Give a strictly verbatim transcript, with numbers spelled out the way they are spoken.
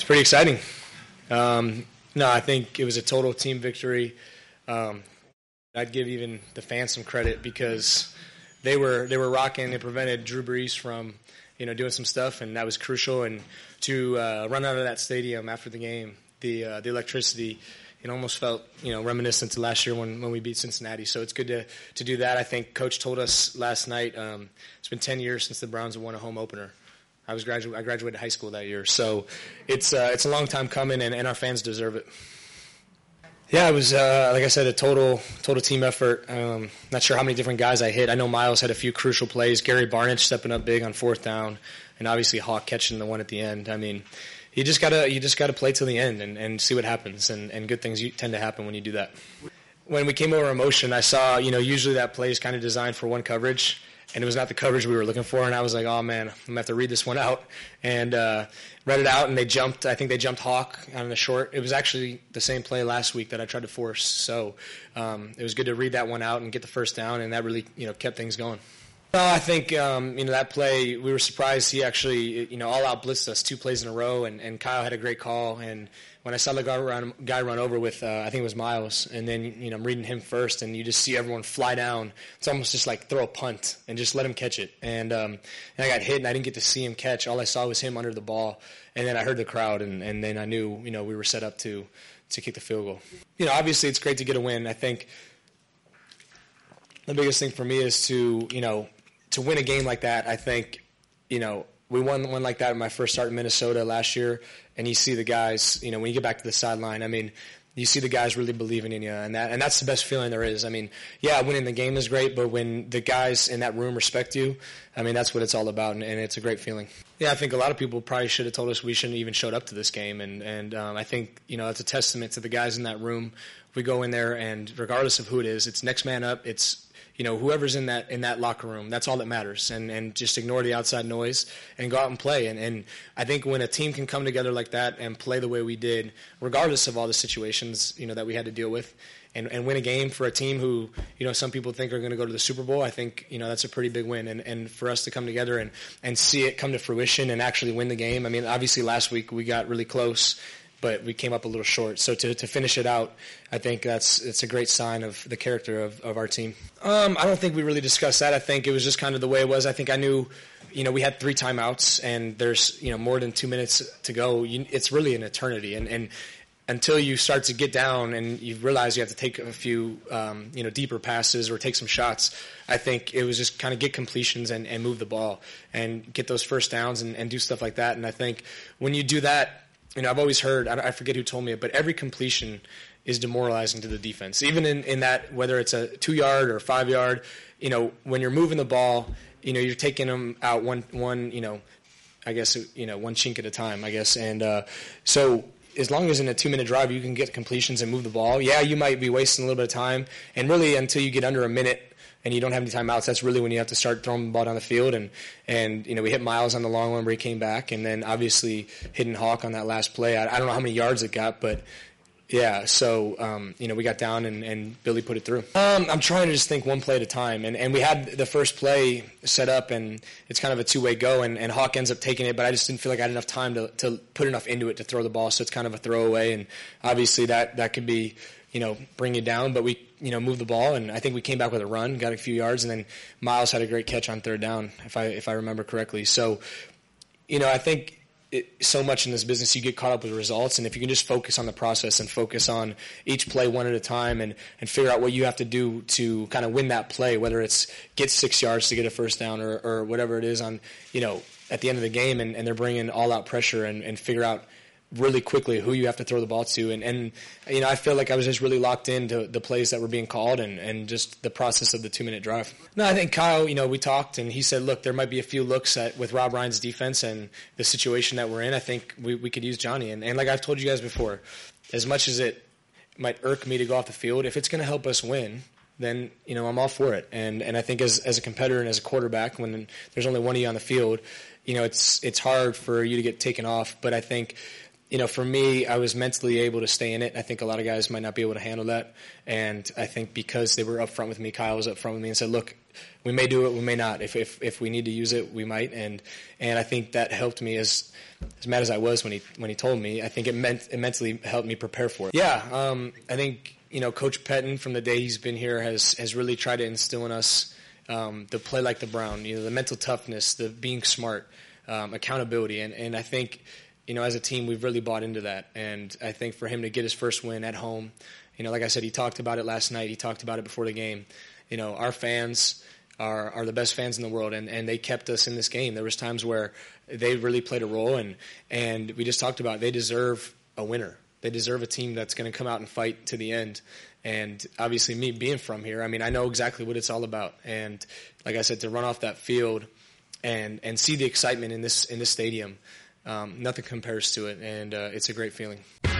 pretty exciting. Um, no, I think it was a total team victory. Um, I'd give even the fans some credit because they were they were rocking. They prevented Drew Brees from, you know, doing some stuff, and that was crucial. And to uh, run out of that stadium after the game, the uh, the electricity, it almost felt, you know, reminiscent to last year when, when we beat Cincinnati. So it's good to to do that. I think Coach told us last night. Um, it's been ten years since the Browns have won a home opener. I was gradu- I graduated high school that year, so it's uh, it's a long time coming, and, and our fans deserve it. Yeah, it was uh, like I said, a total total team effort. Um, not sure how many different guys I hit. I know Miles had a few crucial plays. Gary Barnidge stepping up big on fourth down, and obviously Hawk catching the one at the end. I mean, you just gotta you just gotta play till the end and, and see what happens, and, and good things tend to happen when you do that. When we came over motion, I saw, you know, usually that play is kind of designed for one coverage. And it was not the coverage we were looking for, and I was like, oh, man, I'm going to have to read this one out. And uh, read it out, and they jumped. I think they jumped Hawk on the short. It was actually the same play last week that I tried to force. So um, it was good to read that one out and get the first down, and that really, you know, kept things going. No, I think, um, you know, that play, we were surprised he actually, you know, all-out blitzed us two plays in a row, and, and Kyle had a great call. And when I saw the guy run, guy run over with, uh, I think it was Miles, and then, you know, I'm reading him first, and you just see everyone fly down. It's almost just like throw a punt and just let him catch it. And, um, and I got hit, and I didn't get to see him catch. All I saw was him under the ball, and then I heard the crowd, and, and then I knew, you know, we were set up to, to kick the field goal. You know, obviously it's great to get a win. I think the biggest thing for me is to, you know, to win a game like that. I think, you know, we won one like that in my first start in Minnesota last year, and you see the guys, you know, when you get back to the sideline, I mean, you see the guys really believing in you, and that and that's the best feeling there is. I mean, yeah, winning the game is great, but when the guys in that room respect you, I mean, that's what it's all about, and, and it's a great feeling. Yeah, I think a lot of people probably should have told us we shouldn't have even showed up to this game, and, and um, I think, you know, it's a testament to the guys in that room. We go in there, and regardless of who it is, it's next man up, it's, you know, whoever's in that in that locker room, that's all that matters. And, and just ignore the outside noise and go out and play. And, and I think when a team can come together like that and play the way we did, regardless of all the situations, you know, that we had to deal with, and, and win a game for a team who, you know, some people think are going to go to the Super Bowl, I think, you know, that's a pretty big win. And, and for us to come together and, and see it come to fruition and actually win the game, I mean, obviously last week we got really close, but we came up a little short. So to, to finish it out, I think that's it's a great sign of the character of, of our team. Um, I don't think we really discussed that. I think it was just kind of the way it was. I think I knew, you know, we had three timeouts, and there's, you know, more than two minutes to go. You, it's really an eternity. And, and until you start to get down and you realize you have to take a few, um, you know, deeper passes or take some shots, I think it was just kind of get completions and, and move the ball and get those first downs and, and do stuff like that. And I think when you do that, you know, I've always heard, I forget who told me it, but every completion is demoralizing to the defense. Even in, in that, whether it's a two-yard or five-yard, you know, when you're moving the ball, you know, you're taking them out one, one, you know, I guess, you know, one chink at a time, I guess. And uh, so as long as in a two-minute drive you can get completions and move the ball, yeah, you might be wasting a little bit of time. And really until you get under a minute and you don't have any timeouts, that's really when you have to start throwing the ball down the field. And, and you know, we hit Miles on the long one where he came back, and then obviously hitting Hawk on that last play. I, I don't know how many yards it got, but, yeah, so, um, you know, we got down and, and Billy put it through. Um, I'm trying to just think one play at a time. And, and we had the first play set up, and it's kind of a two-way go, and, and Hawk ends up taking it, but I just didn't feel like I had enough time to, to put enough into it to throw the ball, so it's kind of a throwaway. And obviously that, that could be, you know, bring you down, but we, you know, moved the ball, and I think we came back with a run, got a few yards, and then Miles had a great catch on third down, if I if I remember correctly. So, you know, I think it, so much in this business you get caught up with results, and if you can just focus on the process and focus on each play one at a time and, and figure out what you have to do to kind of win that play, whether it's get six yards to get a first down or, or whatever it is on, you know, at the end of the game, and, and they're bringing all-out pressure and, and figure out really quickly who you have to throw the ball to. And, and, you know, I feel like I was just really locked into the plays that were being called and, and just the process of the two-minute drive. No, I think Kyle, you know, we talked, and he said, look, there might be a few looks at with Rob Ryan's defense and the situation that we're in. I think we, we could use Johnny. And, and like I've told you guys before, as much as it might irk me to go off the field, if it's going to help us win, then, you know, I'm all for it. And and I think as as a competitor and as a quarterback, when there's only one of you on the field, you know, it's it's hard for you to get taken off. But I think, you know, for me, I was mentally able to stay in it. I think a lot of guys might not be able to handle that. And I think because they were upfront with me, Kyle was upfront with me and said, look, we may do it, we may not. If if, if we need to use it, we might. And and I think that helped me as as mad as I was when he when he told me. I think it meant it mentally helped me prepare for it. Yeah, um, I think, you know, Coach Pettine from the day he's been here has, has really tried to instill in us um, the play like the Brown, you know, the mental toughness, the being smart, um, accountability. And, and I think, you know, as a team, we've really bought into that. And I think for him to get his first win at home, you know, like I said, he talked about it last night. He talked about it before the game. You know, our fans are are the best fans in the world, and, and they kept us in this game. There was times where they really played a role, and, and we just talked about it. They deserve a winner. They deserve a team that's going to come out and fight to the end. And obviously me being from here, I mean, I know exactly what it's all about. And like I said, to run off that field and, and see the excitement in this in this stadium, Um, nothing compares to it, and uh, it's a great feeling.